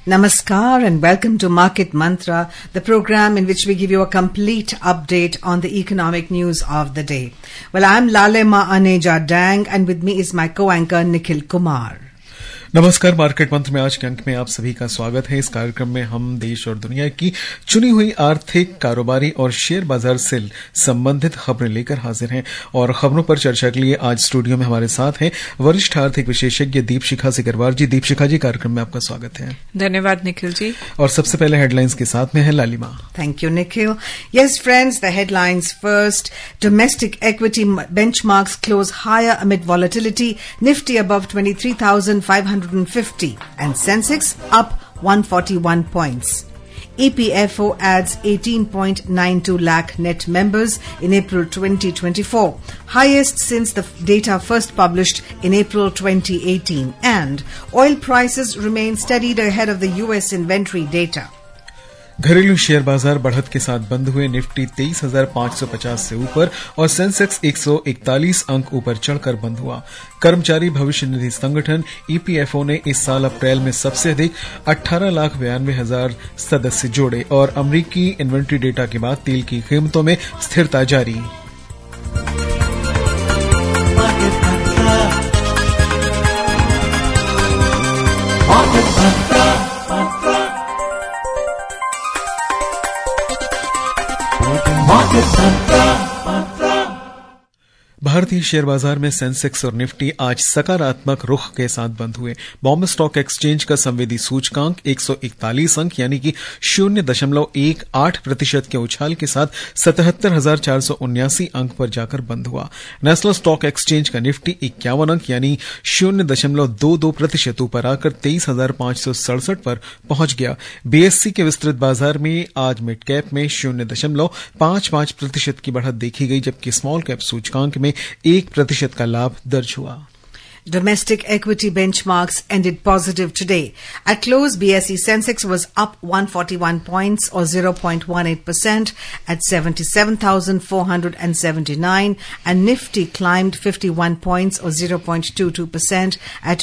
Namaskar and welcome to Market Mantra, the program in which we give you a complete update on the economic news of the day. Well, I'm Lalema Aneja Dang and with me is my co-anchor Nikhil Kumar. नमस्कार। Market Mantra में आज के अंक में आप सभी का स्वागत है। इस कार्यक्रम में हम देश और दुनिया की चुनी हुई आर्थिक, कारोबारी और शेयर बाजार से संबंधित खबरें लेकर हाजिर हैं और खबरों पर चर्चा के लिए आज स्टूडियो में हमारे साथ हैं वरिष्ठ आर्थिक विशेषज्ञ दीपशिखा सिकरवार जी। दीपशिखा जी, कार्यक्रम में आपका स्वागत है। धन्यवाद निखिल जी। और सबसे पहले हेडलाइंस के साथ में है लालिमा। Thank you, Nikhil. Yes, friends, the headlines first. Domestic equity benchmarks close higher amid volatility. Nifty above 23,550 and Sensex up 141 points. EPFO adds 18.92 lakh net members in April 2024, highest since the data first published in April 2018, and oil prices remain steadied ahead of the US inventory data. घरेलू share बाजार बढ़त के साथ बंद हुए। Nifty 23,550 से ऊपर और सेंसेक्स 141 अंक ऊपर चढ़कर बंद हुआ। कर्मचारी भविष्य निधि संगठन ईपीएफओ ने इस साल अप्रैल में सबसे अधिक 18,92,000 सदस्य जोड़े और अमरीकी इन्वेंट्री डेटा के बाद तेल की कीमतों में स्थिरता जारी। भारतीय शेयर बाजार में सेंसेक्स और निफ्टी आज सकारात्मक रुख के साथ बंद हुए। बॉम्बे स्टॉक एक्सचेंज का संवेदी सूचकांक 141 अंक यानी कि 0.18% के उछाल के साथ 77,479 अंक पर जाकर बंद हुआ। नेशनल स्टॉक एक्सचेंज का निफ्टी 51 अंक यानी 0.22% ऊपर आकर 23,567 पर पहुंच गया। बीएससी के विस्तृत बाजार में आज मिड कैप में 0.55% की बढ़त देखी गई, जबकि स्मॉल कैप सूचकांक में 1% का लाभ दर्ज हुआ। Domestic equity benchmarks ended positive today. At close, BSE Sensex was up 141 points or 0.18% at 77,479 and Nifty climbed 51 points or 0.22% at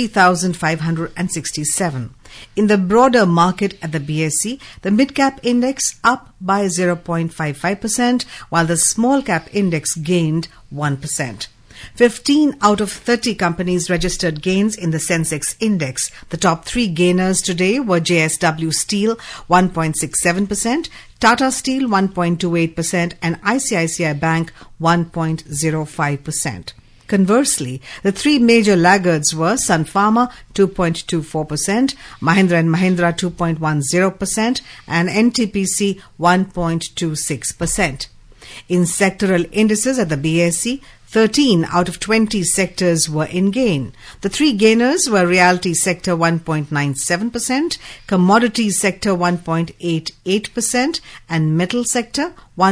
23,567. In the broader market at the BSE, the mid-cap index up by 0.55%, while the small-cap index gained 1%. 15 out of 30 companies registered gains in the Sensex index. The top three gainers today were JSW Steel 1.67%, Tata Steel 1.28% and ICICI Bank 1.05%. Conversely, the three major laggards were Sun Pharma 2.24%, Mahindra & Mahindra 2.10% and NTPC 1.26%. In sectoral indices at the BSE, 13 out of 20 sectors were in gain. The three gainers were realty sector 1.97%, commodities sector 1.88% and metal sector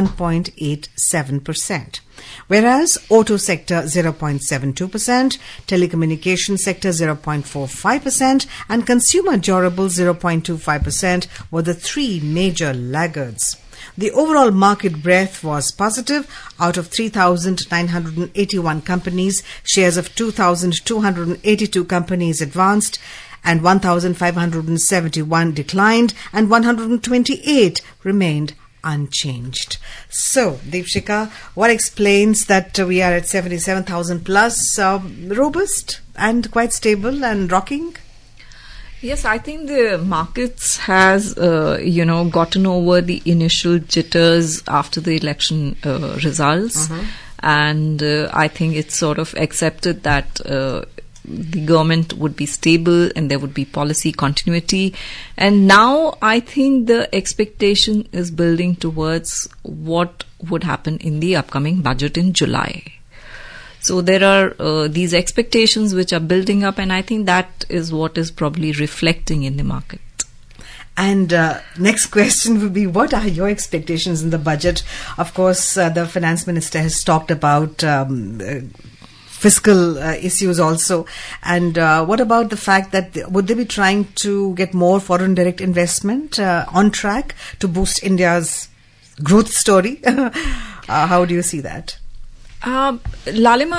1.87%. Whereas auto sector 0.72%, telecommunication sector 0.45% and consumer durable 0.25% were the three major laggards. The overall market breadth was positive. Out of 3,981 companies, shares of 2,282 companies advanced and 1,571 declined and 128 remained unchanged. So, Deepshika, what explains that we are at 77,000 plus, robust and quite stable and rocking? Yes, I think the markets has, gotten over the initial jitters after the election results. And I think it's sort of accepted that the government would be stable and there would be policy continuity. And now I think the expectation is building towards what would happen in the upcoming budget in July. So there are these expectations which are building up, and I think that is what is probably reflecting in the market. And next question would be, what are your expectations in the budget? Of course, the finance minister has talked about fiscal issues also. And what about the fact that would they be trying to get more foreign direct investment on track to boost India's growth story? How do you see that? Lalima,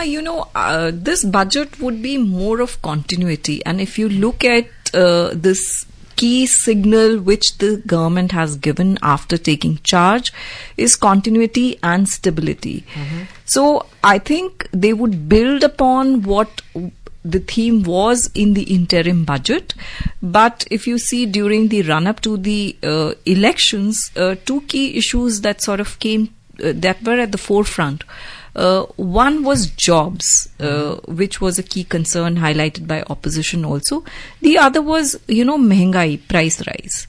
this budget would be more of continuity. And if you look at this key signal which the government has given after taking charge is continuity and stability. So I think they would build upon what the theme was in the interim budget. But if you see during the run-up to the elections, two key issues that sort of came, that were at the forefront. One was jobs, which was a key concern highlighted by opposition also. The other was, mehengai, price rise.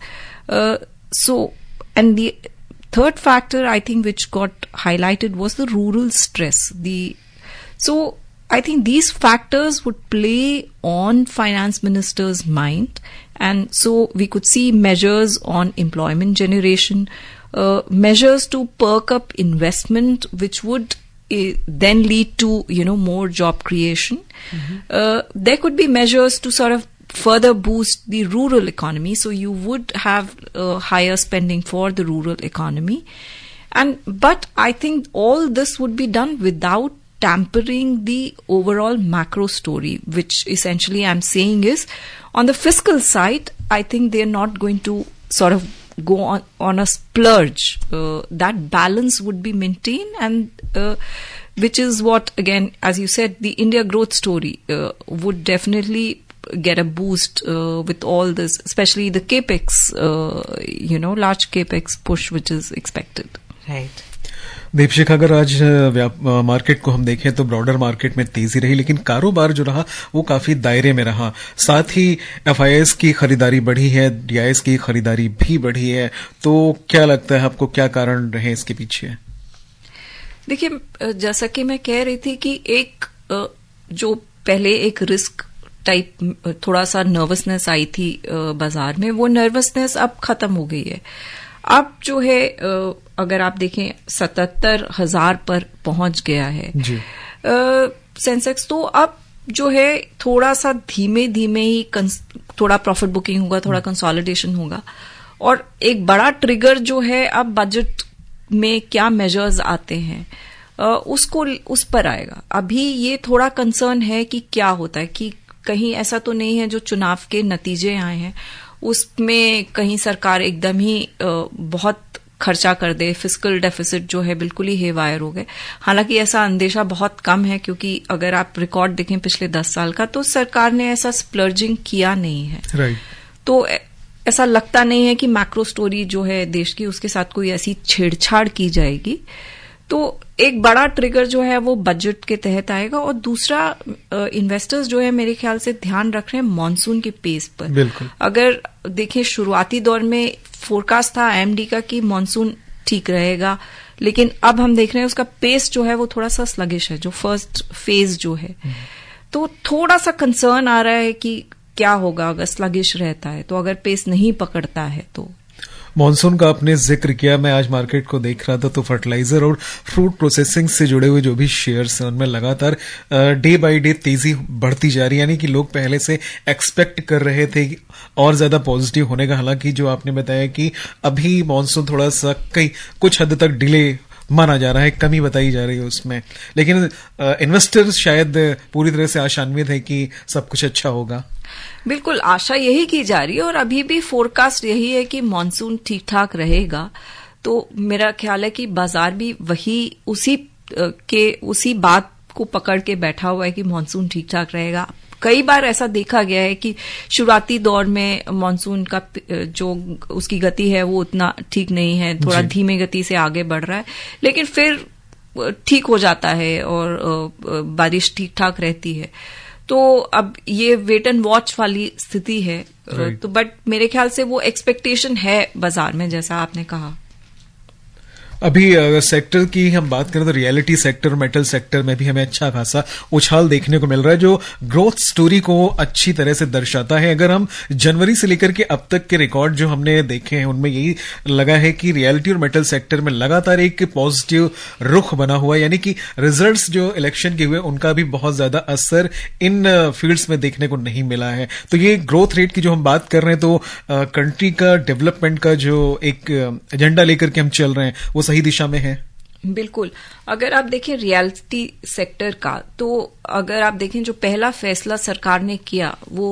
And the third factor, I think, which got highlighted was the rural stress. So I think these factors would play on finance minister's mind. And so we could see measures on employment generation, measures to perk up investment, which would then lead to, more job creation. There could be measures to sort of further boost the rural economy. So you would have higher spending for the rural economy. But I think all this would be done without tampering the overall macro story, which essentially I'm saying is on the fiscal side, I think they're not going to sort of go on a splurge. That balance would be maintained, and which is what, again, as you said, the India growth story would definitely get a boost with all this, especially the capex, large capex push which is expected. Right. Deepshikha, अगर आज market को हम देखें तो broader market में तेजी रही, लेकिन कारोबार जो रहा वो काफी दायरे में रहा. साथ ही एफआईआईएस की खरीदारी बढ़ी है, डीआईएस की खरीदारी भी बढ़ी है. तो क्या लगता है आपको, क्या कारण रहे इसके पीछे? देखिए, जैसा कि मैं कह रही थी कि एक जो पहले एक रिस्क टाइप थोड़ा सा नर्वसनेस आई थी बाजार में, वो नर्वसनेस अब खत्म हो गई है. अब जो है अगर आप देखें 77,000 पर पहुंच गया है सेंसेक्स. तो अब जो है थोड़ा सा धीमे धीमे ही थोड़ा प्रॉफिट बुकिंग होगा, थोड़ा कंसोलिडेशन होगा. और एक बड़ा ट्रिगर जो है अब बजट में क्या मेजर्स आते हैं उस पर आएगा. अभी ये थोड़ा कंसर्न है कि क्या होता है, कि कहीं ऐसा तो नहीं है जो चुनाव के नतीजे आए हैं उसमें कहीं सरकार एकदम ही बहुत खर्चा कर दे, फिस्कल डेफिसिट जो है बिल्कुल ही हेवायर हो गए. हालांकि ऐसा अंदेशा बहुत कम है, क्योंकि अगर आप रिकॉर्ड देखें पिछले 10 साल का, तो सरकार ने ऐसा स्प्लर्जिंग किया नहीं है. Right. तो ऐसा लगता नहीं है कि मैक्रो स्टोरी जो है देश की, उसके साथ कोई ऐसी छेड़छाड़ की जाएगी. तो एक बड़ा ट्रिगर जो है वो बजट के तहत आएगा. और दूसरा, इन्वेस्टर्स जो है मेरे ख्याल से ध्यान रख रहे हैं मॉनसून के पेस पर. बिल्कुल. अगर देखें शुरुआती दौर में फोरकास्ट था आईएमडी का कि मॉनसून ठीक रहेगा, लेकिन अब हम देख रहे हैं उसका पेस जो है वो थोड़ा सा स्लगिश है, जो फर्स्ट फेज जो है. तो थोड़ा सा कंसर्न आ रहा है कि क्या होगा अगर स्लगिश रहता है, तो अगर पेस नहीं पकड़ता है तो. मॉनसून का आपने जिक्र किया, मैं आज मार्केट को देख रहा था तो फर्टिलाइजर और फ्रूट प्रोसेसिंग से जुड़े हुए जो भी शेयर्स हैं उनमें लगातार डे बाय डे तेजी बढ़ती जा रही है. यानी कि लोग पहले से एक्सपेक्ट कर रहे थे और ज्यादा पॉजिटिव होने का. हालांकि जो आपने बताया कि अभी मॉनसून थोड़ा सा कुछ हद तक डिले माना जा रहा है, कमी बताई जा रही है उसमें, लेकिन इन्वेस्टर्स शायद पूरी तरह से आशान्वित है कि सब कुछ अच्छा होगा. बिल्कुल, आशा यही की जा रही है और अभी भी फोरकास्ट यही है कि मॉनसून ठीक ठाक रहेगा. तो मेरा ख्याल है कि बाजार भी उसी बात को पकड़ के बैठा हुआ है कि मॉनसून ठीक ठाक रहेगा. कई बार ऐसा देखा गया है कि शुरुआती दौर में मॉनसून का जो उसकी गति है वो उतना ठीक नहीं है, थोड़ा धीमे गति से आगे बढ़ रहा है, लेकिन फिर ठीक हो जाता है और बारिश ठीक ठाक रहती है. तो अब ये वेट एंड वॉच वाली स्थिति है. तो बट मेरे ख्याल से वो एक्सपेक्टेशन है बाजार में, जैसा आपने कहा. अभी सेक्टर की हम बात करें तो रियलिटी सेक्टर, मेटल सेक्टर में भी हमें अच्छा खासा उछाल देखने को मिल रहा है, जो ग्रोथ स्टोरी को अच्छी तरह से दर्शाता है. अगर हम जनवरी से लेकर के अब तक के रिकॉर्ड जो हमने देखे हैं उनमें यही लगा है कि रियलिटी और मेटल सेक्टर में लगातार एक पॉजिटिव रुख बना हुआ है. यानी कि रिजल्ट्स जो इलेक्शन के हुए उनका भी बहुत ज्यादा असर इन फील्ड्स में देखने को नहीं मिला है. तो ये ग्रोथ रेट की जो हम बात कर रहे हैं, तो कंट्री का डेवलपमेंट का जो एक एजेंडा लेकर के हम चल रहे हैं वो सही दिशा में है. बिल्कुल. अगर आप देखें रियलिटी सेक्टर का, तो अगर आप देखें जो पहला फैसला सरकार ने किया वो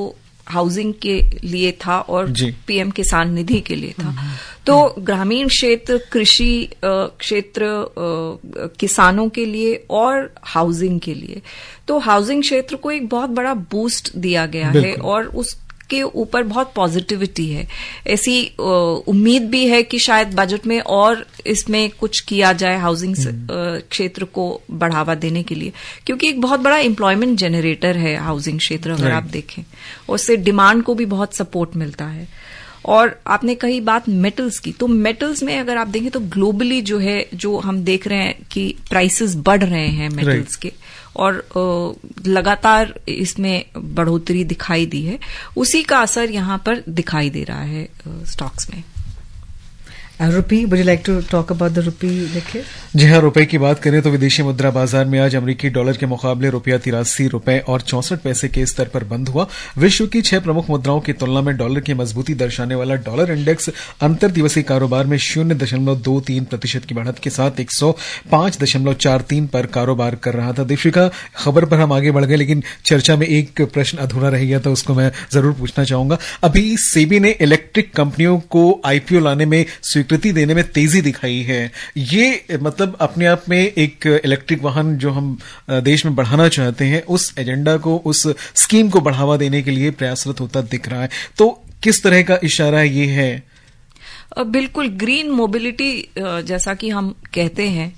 हाउसिंग के लिए था और पीएम किसान निधि के लिए था। तो ग्रामीण क्षेत्र, कृषि क्षेत्र, किसानों के लिए और हाउसिंग के लिए, तो हाउसिंग क्षेत्र को एक बहुत बड़ा बूस्ट दिया गया है और उसके ऊपर बहुत पॉजिटिविटी है। ऐसी उम्मीद भी है कि शायद बजट में और इसमें कुछ किया जाए हाउसिंग क्षेत्र को बढ़ावा देने के लिए, क्योंकि एक बहुत बड़ा एम्प्लॉयमेंट जनरेटर है हाउसिंग क्षेत्र अगर आप देखें, और उससे डिमांड को भी बहुत सपोर्ट मिलता है। और आपने कही बात मेटल्स की, तो मेटल्स में अगर आप देखें तो ग्लोबली जो है, जो हम देख रहे हैं कि प्राइसेस बढ़ रहे हैं मेटल्स के, और लगातार इसमें बढ़ोतरी दिखाई दी है, उसी का असर यहां पर दिखाई दे रहा है स्टॉक्स में। रुपी, would you like to talk about the rupee, Nikhil? जी हाँ, रुपए की बात करें तो विदेशी मुद्रा बाजार में आज अमेरिकी डॉलर के मुकाबले रुपया 83 रुपए और 64 पैसे के स्तर पर बंद हुआ। विश्व की 6 प्रमुख मुद्राओं की तुलना में डॉलर की मजबूती दर्शाने वाला डॉलर इंडेक्स अंतर दिवसीय कारोबार में 0.23% की बढ़त के साथ 105.43 पर कारोबार कर रहा था। दीपिका, खबर पर हम आगे बढ़ गए, लेकिन चर्चा में एक प्रश्न अधूरा रह गया था, उसको मैं जरूर पूछना चाहूंगा। अभी सेबी ने इलेक्ट्रिक कंपनियों को आईपीओ लाने में स्वीकृति देने में तेजी दिखाई है। ये मतलब अपने आप में एक इलेक्ट्रिक वाहन जो हम देश में बढ़ाना चाहते हैं, उस एजेंडा को, उस स्कीम को बढ़ावा देने के लिए प्रयासरत होता दिख रहा है। तो किस तरह का इशारा ये है? बिल्कुल, ग्रीन मोबिलिटी जैसा कि हम कहते हैं,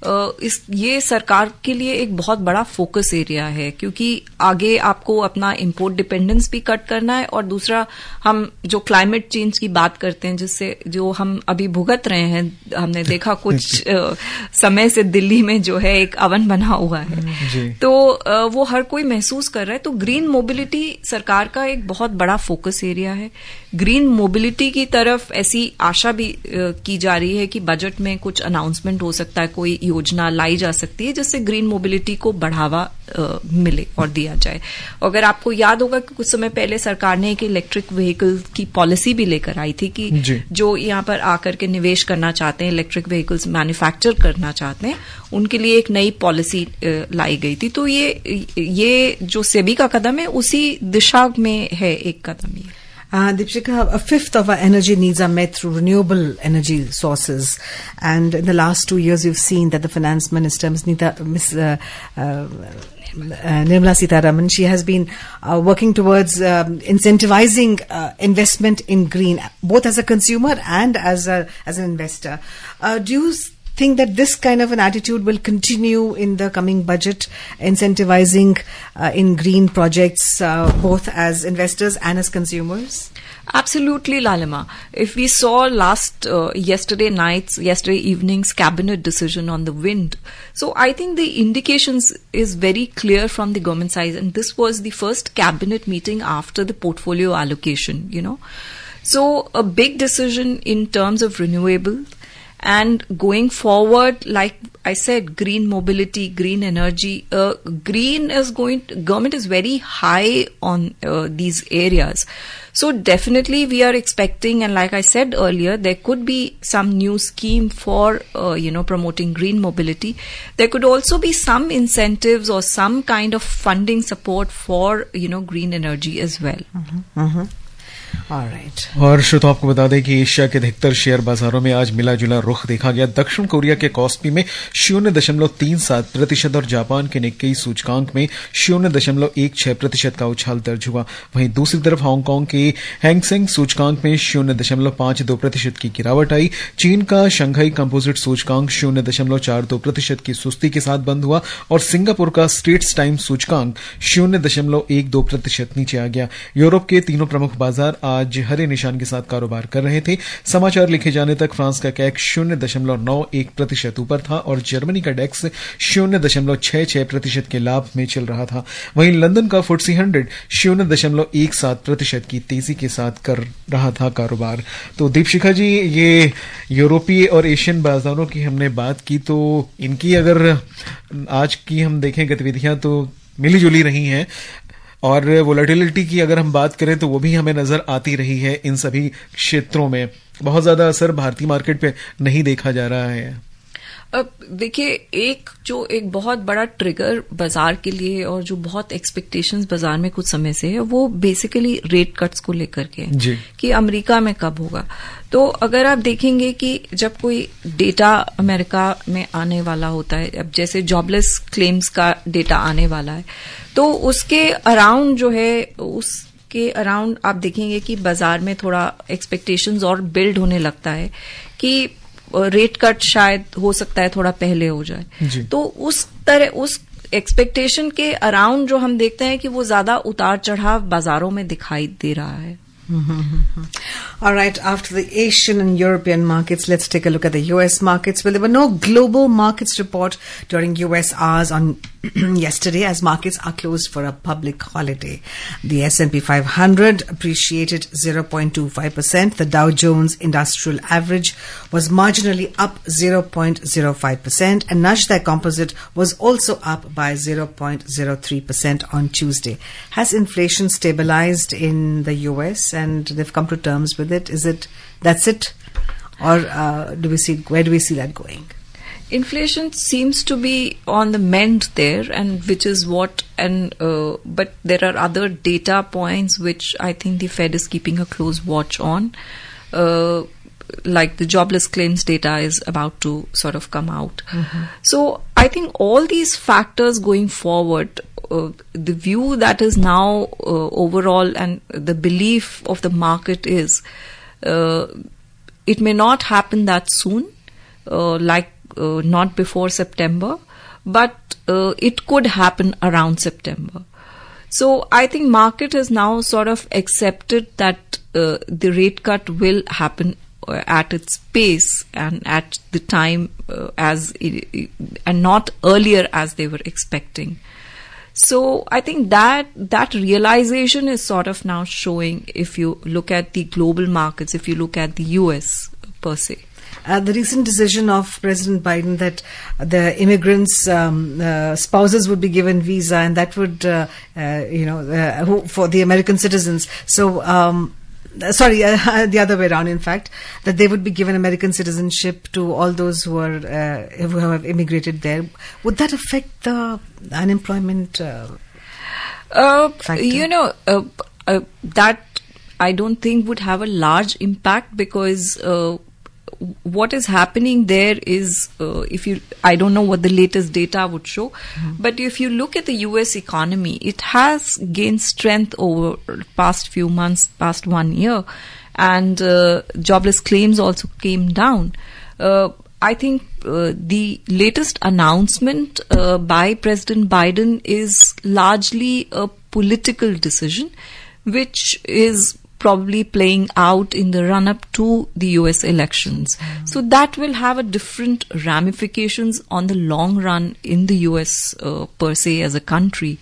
ये सरकार के लिए एक बहुत बड़ा फोकस एरिया है, क्योंकि आगे आपको अपना इंपोर्ट डिपेंडेंस भी कट करना है, और दूसरा हम जो क्लाइमेट चेंज की बात करते हैं, जिससे जो हम अभी भुगत रहे हैं, हमने देखा कुछ समय से दिल्ली में जो है एक अवन बना हुआ है, तो वो हर कोई महसूस कर रहा है। तो ग्रीन मोबिलिटी सरकार का एक बहुत बड़ा फोकस एरिया है। ग्रीन मोबिलिटी की तरफ ऐसी आशा भी की जा रही है कि बजट में कुछ अनाउंसमेंट हो सकता है, कोई योजना लाई जा सकती है जिससे ग्रीन मोबिलिटी को बढ़ावा मिले और दिया जाए। अगर आपको याद होगा कि कुछ समय पहले सरकार ने एक इलेक्ट्रिक व्हीकल की पॉलिसी भी लेकर आई थी कि जो यहाँ पर आकर के निवेश करना चाहते हैं, इलेक्ट्रिक व्हीकल्स मैन्युफैक्चर करना चाहते हैं, उनके लिए एक नई पॉलिसी लाई गई थी। तो ये जो सेबी का कदम है, उसी दिशा में है एक कदम ये। Deepshika, a fifth of our energy needs are met through renewable energy sources, and in the last 2 years, we've seen that the Finance Minister, Nirmala Sitharaman, she has been working towards incentivizing investment in green, both as a consumer and as an investor. Do you think that this kind of an attitude will continue in the coming budget, incentivizing in green projects, both as investors and as consumers? Absolutely, Lalima. If we saw yesterday evening's cabinet decision on the wind, so I think the indications is very clear from the government side, and this was the first cabinet meeting after the portfolio allocation, So a big decision in terms of renewable. And going forward, like I said, green mobility, green energy, government is very high on these areas. So definitely we are expecting, and like I said earlier, there could be some new scheme for, promoting green mobility. There could also be some incentives or some kind of funding support for, green energy as well. और श्रोताओं, आपको बता दें कि Asia के अधिकतर share बाजारों में आज मिला जुला रुख देखा गया। दक्षिण कोरिया के कॉस्पी में 0.37% और जापान के निक्केई सूचकांक में 0.16% का उछाल दर्ज हुआ। वहीं दूसरी तरफ हांगकांग के हैंगसेंग सूचकांक में 0.52% की गिरावट आई। चीन का शंघाई कंपोजिट सूचकांक 0.42% की सुस्ती के साथ बंद हुआ, और सिंगापुर का स्ट्रेट्स टाइम सूचकांक 0.12% नीचे आ गया। यूरोप के तीनों प्रमुख बाजार आज हरे निशान के साथ कारोबार कर रहे थे। समाचार लिखे जाने तक फ्रांस का कैक 0.91% ऊपर था, और जर्मनी का डेक्स 0.66% के लाभ में चल रहा था। वहीं लंदन का FTSE 100 0.17% की तेजी के साथ कर रहा था कारोबार। तो दीपशिखा जी, ये यूरोपीय और एशियन बाजारों की हमने बात की, तो इनकी अगर आज की हम देखें गतिविधियां तो मिली जुली रही हैं, और वोलेटिलिटी की अगर हम बात करें तो वो भी हमें नजर आती रही है। इन सभी क्षेत्रों में बहुत ज्यादा असर भारतीय मार्केट पे नहीं देखा जा रहा है। अब देखिए, एक बहुत बड़ा ट्रिगर बाजार के लिए और जो बहुत एक्सपेक्टेशंस बाजार में कुछ समय से है, वो बेसिकली रेट कट्स को लेकर के जी। कि अमेरिका में कब होगा। तो अगर आप देखेंगे कि जब कोई डेटा अमेरिका में आने वाला होता है, अब जैसे जॉबलेस क्लेम्स का डेटा आने वाला है, तो उसके अराउंड जो है, उसके अराउंड आप देखेंगे कि बाजार में थोड़ा एक्सपेक्टेशंस और बिल्ड होने लगता है कि रेट कट शायद हो सकता है थोड़ा पहले हो जाए। तो उस एक्सपेक्टेशन के अराउंड जो हम देखते हैं कि वो ज्यादा उतार चढ़ाव बाजारों में दिखाई दे रहा है। All right, after the Asian and European markets, let's take a look at the US markets. Well, there were no global markets report during US hours on yesterday as markets are closed for a public holiday. The S&P 500 appreciated 0.25%. The Dow Jones Industrial Average was marginally up 0.05%, and Nasdaq Composite was also up by 0.03% on Tuesday. Has inflation stabilized in the US and they've come to terms with it? That's it? Or where do we see that going? Inflation seems to be on the mend there, and which is what, but there are other data points which I think the Fed is keeping a close watch on. Like the jobless claims data is about to sort of come out. So I think all these factors going forward, the view that is now overall and the belief of the market is it may not happen that soon, not before September, but it could happen around September. So I think market has now sort of accepted that the rate cut will happen at its pace and at the time and not earlier as they were expecting. So I think that realization is sort of now showing if you look at the global markets, if you look at the US per se. The recent decision of President Biden that the immigrants' spouses would be given visa, and that would, for the American citizens. So, the other way around, in fact, that they would be given American citizenship to all those who have immigrated there. Would that affect the unemployment factor? That I don't think would have a large impact because what is happening there is, I don't know what the latest data would show, but if you look at the US economy, it has gained strength over past few months, past 1 year, and jobless claims also came down. I think the latest announcement by President Biden is largely a political decision, which is probably playing out in the run-up to the US elections. So that will have a different ramifications on the long run in the US per se as a country.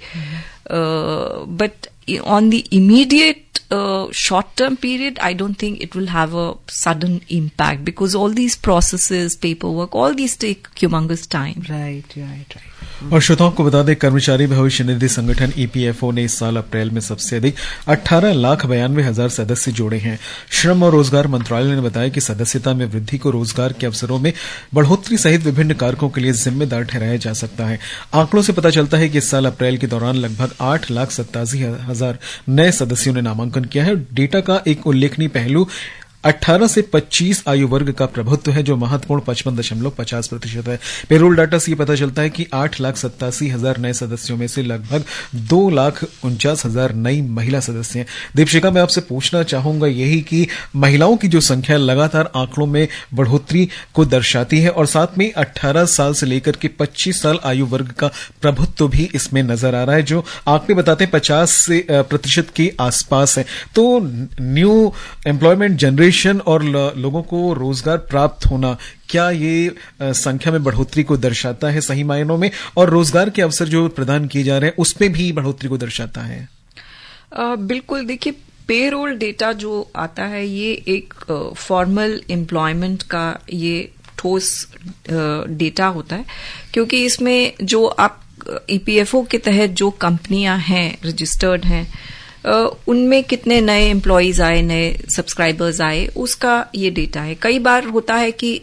But on the immediate short-term period, I don't think it will have a sudden impact because all these processes, paperwork, all these take humongous time. Right. और श्रोताओं को बता दें, कर्मचारी भविष्य निधि संगठन EPFO ने इस साल अप्रैल में सबसे अधिक 18,92,000 सदस्य जोड़े हैं। श्रम और रोजगार मंत्रालय ने बताया कि सदस्यता में वृद्धि को रोजगार के अवसरों में बढ़ोतरी सहित विभिन्न कारकों के लिए जिम्मेदार ठहराया जा सकता है। आंकड़ों से पता चलता है कि इस साल अप्रैल के दौरान लगभग 8,87,000 नए सदस्यों ने नामांकन किया है। डेटा का एक उल्लेखनीय पहलू 18 से 25 आयु वर्ग का प्रभुत्व है, जो महत्वपूर्ण 55.50% है। पेरोल डाटा से ये पता चलता है कि 8,87,000 नए सदस्यों में से लगभग 2,49,000 नई महिला सदस्य हैं। दीपशिखा, मैं आपसे पूछना चाहूंगा यही कि महिलाओं की जो संख्या लगातार आंकड़ों में बढ़ोतरी को दर्शाती है और साथ में 18 साल से लेकर के 25 साल आयु वर्ग का प्रभुत्व भी इसमें नजर आ रहा है, जो आंकड़े बताते हैं 50% के आसपास है। तो न्यू एम्प्लॉयमेंट जनरेशन और लोगों को रोजगार प्राप्त होना, क्या ये संख्या में बढ़ोतरी को दर्शाता है सही मायनों में, और रोजगार के अवसर जो प्रदान किए जा रहे हैं उसमें भी बढ़ोतरी को दर्शाता है? बिल्कुल, देखिए, पेरोल डेटा जो आता है ये एक फॉर्मल एम्प्लॉयमेंट का ये ठोस डेटा होता है, क्योंकि इसमें जो आप ईपीएफओ के तहत जो कंपनियां हैं, रजिस्टर्ड हैं, उनमें कितने नए एम्प्लॉयज आए, नए सब्सक्राइबर्स आए, उसका ये डेटा है। कई बार होता है कि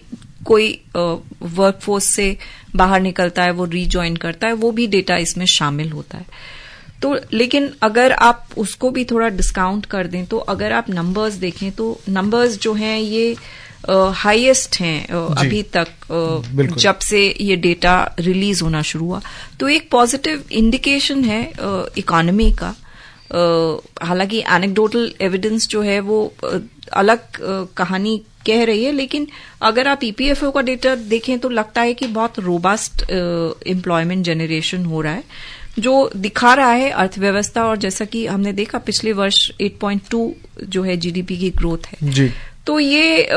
कोई वर्कफोर्स से बाहर निकलता है, वो रीजॉइन करता है, वो भी डेटा इसमें शामिल होता है। तो लेकिन अगर आप उसको भी थोड़ा डिस्काउंट कर दें, तो अगर आप नंबर्स देखें तो नंबर्स जो हैं ये हाईएस्ट हैं अभी तक जब से ये डेटा रिलीज होना शुरू हुआ। तो एक पॉजिटिव इंडिकेशन है इकोनॉमी का। हालांकि एनेक्डोटल एविडेंस जो है वो अलग कहानी कह रही है, लेकिन अगर आप ईपीएफओ का डेटा देखें तो लगता है कि बहुत रोबस्ट एम्प्लॉयमेंट जनरेशन हो रहा है, जो दिखा रहा है अर्थव्यवस्था। और जैसा कि हमने देखा पिछले वर्ष 8.2 जो है जीडीपी की ग्रोथ है जी। तो ये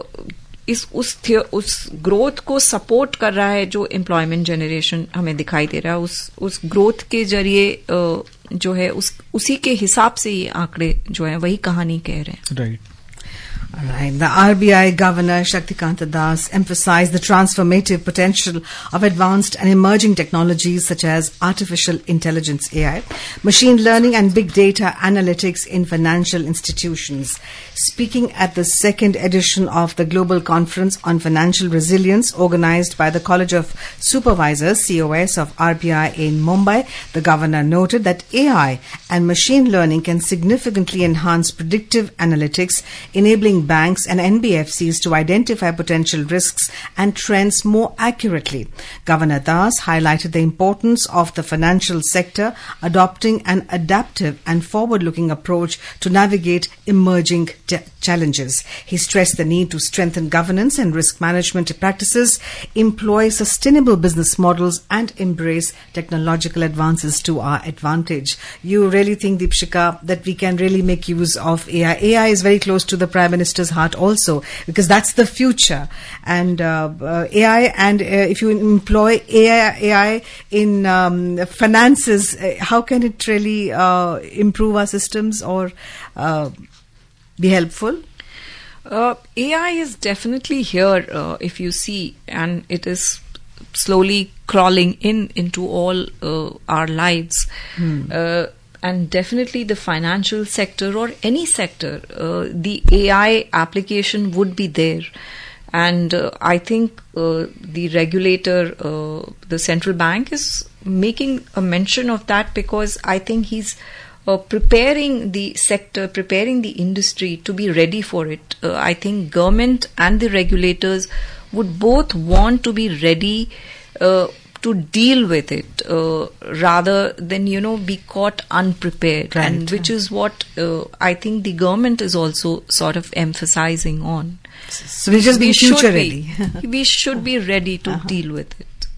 उस ग्रोथ को सपोर्ट कर रहा है जो एम्प्लॉयमेंट जनरेशन हमें दिखाई दे रहा है। उस ग्रोथ के जरिए जो है उसी के हिसाब से ये आंकड़े जो है वही कहानी कह रहे हैं। Right. Right. The RBI Governor Shaktikanta Das emphasized the transformative potential of advanced and emerging technologies such as artificial intelligence (AI), machine learning and big data analytics in financial institutions. Speaking at the second edition of the Global Conference on Financial Resilience organized by the College of Supervisors (COS) of RBI in Mumbai, the governor noted that AI and machine learning can significantly enhance predictive analytics, enabling banks and NBFCs to identify potential risks and trends more accurately. Governor Das highlighted the importance of the financial sector adopting an adaptive and forward-looking approach to navigate emerging challenges. He stressed the need to strengthen governance and risk management practices, employ sustainable business models, and embrace technological advances to our advantage. You really think, Deepshika, that we can really make use of AI? AI is very close to the Prime Minister's heart also, because that's the future. And AI, and if you employ AI in finances, how can it really improve our systems or be helpful? AI is definitely here, if you see, and it is slowly crawling into all our lives. And definitely the financial sector or any sector, the AI application would be there. And I think the regulator, the central bank, is making a mention of that, because I think he's preparing the sector, preparing the industry to be ready for it. I think government and the regulators would both want to be ready to deal with it rather than, be caught unprepared. Right. And which is what I think the government is also sort of emphasizing on. So we just be future ready. We should be ready to deal with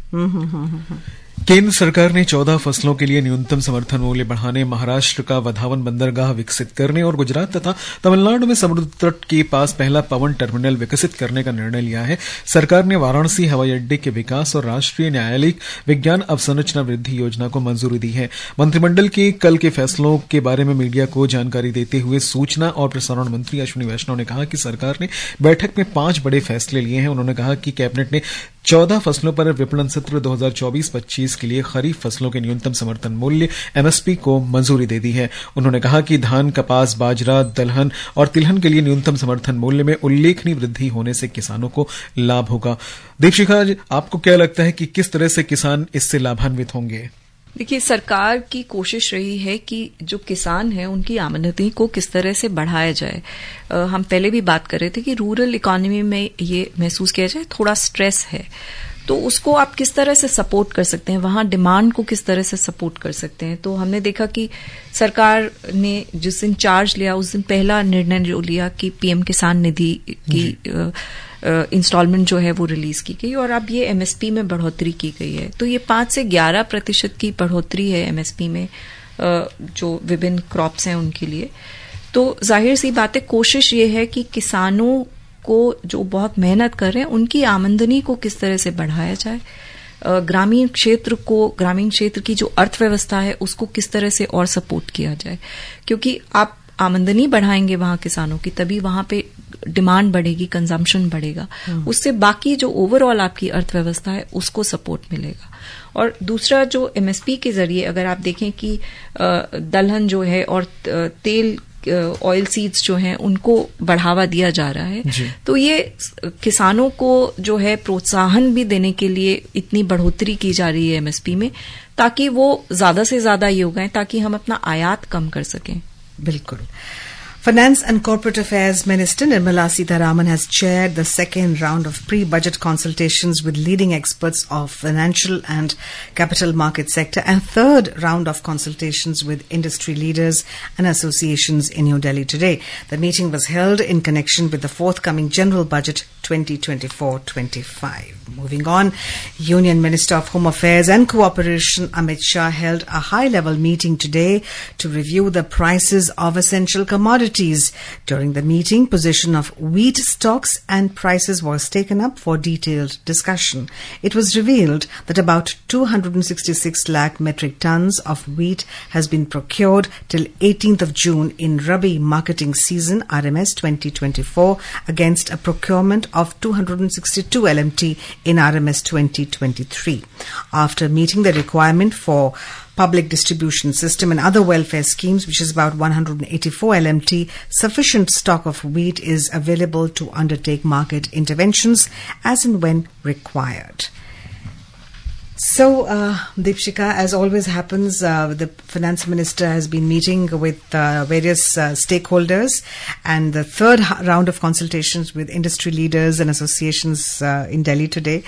it. केंद्र सरकार ने 14 फसलों के लिए न्यूनतम समर्थन मूल्य बढ़ाने, महाराष्ट्र का वधावन बंदरगाह विकसित करने और गुजरात तथा तमिलनाडु में समुद्र तट के पास पहला पवन टर्मिनल विकसित करने का निर्णय लिया है। सरकार ने वाराणसी हवाई अड्डे के विकास और राष्ट्रीय न्यायालयिक विज्ञान अवसंरचना वृद्धि योजना को मंजूरी दी है। मंत्रिमंडल के कल के फैसलों के बारे में मीडिया को जानकारी देते हुए सूचना और प्रसारण मंत्री अश्विनी वैष्णव ने कहा कि सरकार ने बैठक में 5 बड़े फैसले लिए हैं। उन्होंने कहा कि कैबिनेट ने 14 फसलों पर विपणन सत्र 2024-25 के लिए खरीफ फसलों के न्यूनतम समर्थन मूल्य एमएसपी को मंजूरी दे दी है। उन्होंने कहा कि धान, कपास, बाजरा, दलहन और तिलहन के लिए न्यूनतम समर्थन मूल्य में उल्लेखनीय वृद्धि होने से किसानों को लाभ होगा। दीपशिखा, आपको क्या लगता है कि किस तरह से किसान इससे लाभान्वित होंगे? देखिए, सरकार की कोशिश रही है कि जो किसान है उनकी आमदनी को किस तरह से बढ़ाया जाए। हम पहले भी बात कर रहे थे कि रूरल इकोनॉमी में ये महसूस किया जाए थोड़ा स्ट्रेस है, तो उसको आप किस तरह से सपोर्ट कर सकते हैं, वहां डिमांड को किस तरह से सपोर्ट कर सकते हैं। तो हमने देखा कि सरकार ने जिस दिन चार्ज लिया उस दिन पहला निर्णय जो लिया कि पीएम किसान निधि की इंस्टॉलमेंट जो है वो रिलीज की गई और अब ये एमएसपी में बढ़ोतरी की गई है। तो ये 5 से 11% की बढ़ोतरी है एमएसपी में जो विभिन्न क्रॉप्स हैं उनके लिए। तो जाहिर सी बात है, कोशिश ये है कि किसानों को जो बहुत मेहनत कर रहे हैं उनकी आमदनी को किस तरह से बढ़ाया जाए, ग्रामीण क्षेत्र की जो अर्थव्यवस्था है उसको किस तरह से और सपोर्ट किया जाए, क्योंकि आप आमदनी बढ़ाएंगे वहां किसानों की तभी वहां पे डिमांड बढ़ेगी, कंजम्पशन बढ़ेगा, उससे बाकी जो ओवरऑल आपकी अर्थव्यवस्था है उसको सपोर्ट मिलेगा। और दूसरा जो एमएसपी के जरिए अगर आप देखें कि दलहन जो है और तेल ऑयल सीड्स जो हैं उनको बढ़ावा दिया जा रहा है, तो ये किसानों को जो है प्रोत्साहन भी देने के लिए इतनी बढ़ोतरी की जा रही है एमएसपी में, ताकि वो ज्यादा से ज्यादा ये उगाएं, ताकि हम अपना आयात कम कर सकें. बिल्कुल. Finance and Corporate Affairs Minister Nirmala Sitharaman has chaired the second round of pre-budget consultations with leading experts of financial and capital market sector and third round of consultations with industry leaders and associations in New Delhi today. The meeting was held in connection with the forthcoming General Budget 2024-25. Moving on, Union Minister of Home Affairs and Cooperation Amit Shah held a high-level meeting today to review the prices of essential commodities. During the meeting, position of wheat stocks and prices was taken up for detailed discussion. It was revealed that about 266 lakh metric tons of wheat has been procured till 18th of June in Rabi marketing season RMS 2024 against a procurement of 262 LMT in RMS 2023. After meeting the requirement for public distribution system and other welfare schemes, which is about 184 LMT, sufficient stock of wheat is available to undertake market interventions as and when required. So, Deepshika, as always happens, the finance minister has been meeting with various stakeholders, and the third round of consultations with industry leaders and associations in Delhi today.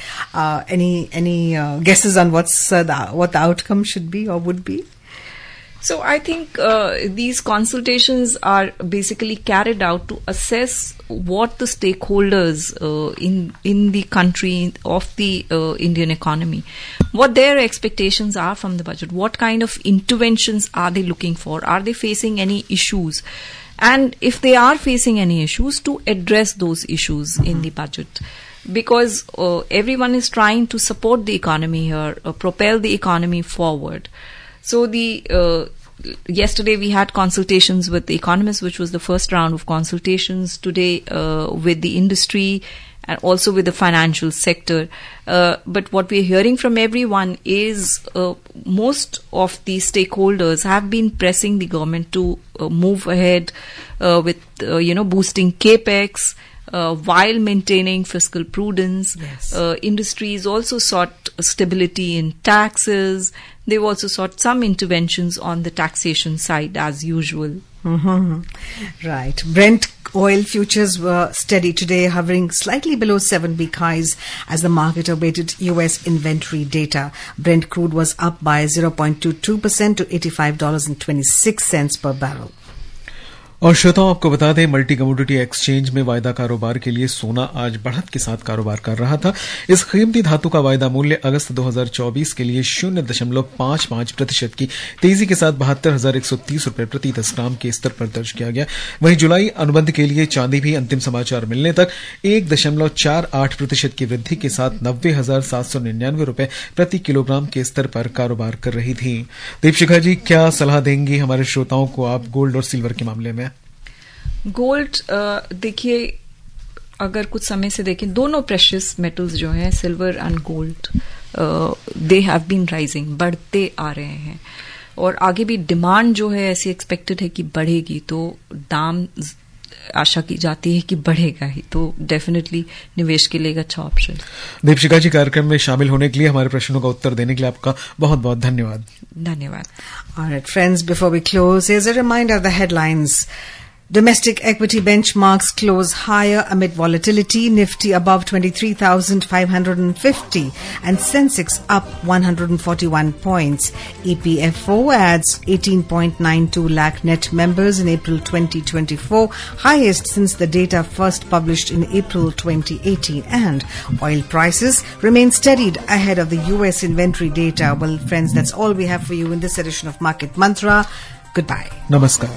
Any guesses on what the outcome should be or would be? So I think these consultations are basically carried out to assess what the stakeholders in the country of the Indian economy, what their expectations are from the budget, what kind of interventions are they looking for, are they facing any issues, and if they are facing any issues, to address those issues in the budget. Because everyone is trying to support the economy here, propel the economy forward. So yesterday we had consultations with the economists, which was the first round of consultations. Today with the industry and also with the financial sector. But what we're hearing from everyone is most of the stakeholders have been pressing the government to move ahead with boosting capex, while maintaining fiscal prudence. Yes. Industries also sought stability in taxes. They've also sought some interventions on the taxation side as usual. Mm-hmm. Right. Brent oil futures were steady today, hovering slightly below 7-week highs as the market awaited US inventory data. Brent crude was up by 0.22% to $85.26 per barrel. और श्रोताओं, आपको बता दें, multi commodity exchange में वायदा कारोबार के लिए सोना आज बढ़त के साथ कारोबार कर रहा था. इस कीमती धातु का वायदा मूल्य अगस्त 2024 के लिए 0.55% की तेजी के साथ 72,130 रुपए प्रति 10 ग्राम के स्तर पर दर्ज किया गया. वहीं जुलाई अनुबंध के लिए चांदी भी अंतिम समाचार मिलने तक 1.48% की वृद्धि के साथ 90,799 रुपए प्रति किलोग्राम के स्तर पर कारोबार कर रही थी. दीपशिखा जी, क्या सलाह देंगी हमारे श्रोताओं को आप गोल्ड और सिल्वर के मामले में? गोल्ड देखिए, अगर कुछ समय से देखें, दोनों प्रेशियस मेटल्स जो हैं, silver and gold, they have been rising, बढ़ते आ रहे हैं, और आगे भी डिमांड जो है ऐसी एक्सपेक्टेड है कि बढ़ेगी, तो दाम आशा की जाती है कि बढ़ेगा ही, तो डेफिनेटली निवेश के लिए एक अच्छा ऑप्शन. दीपशिखा जी, कार्यक्रम में शामिल होने के लिए, हमारे प्रश्नों का उत्तर देने के लिए आपका बहुत बहुत धन्यवाद. धन्यवाद. All right, friends, before we close, here's a reminder of the headlines. Domestic equity benchmarks close higher amid volatility. Nifty above 23,550 and Sensex up 141 points. EPFO adds 18.92 lakh net members in April 2024, highest since the data first published in April 2018. And oil prices remain steadied ahead of the US inventory data. Well, friends, that's all we have for you in this edition of Market Mantra. Goodbye. Namaskar.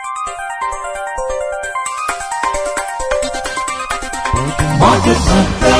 Market Mantra.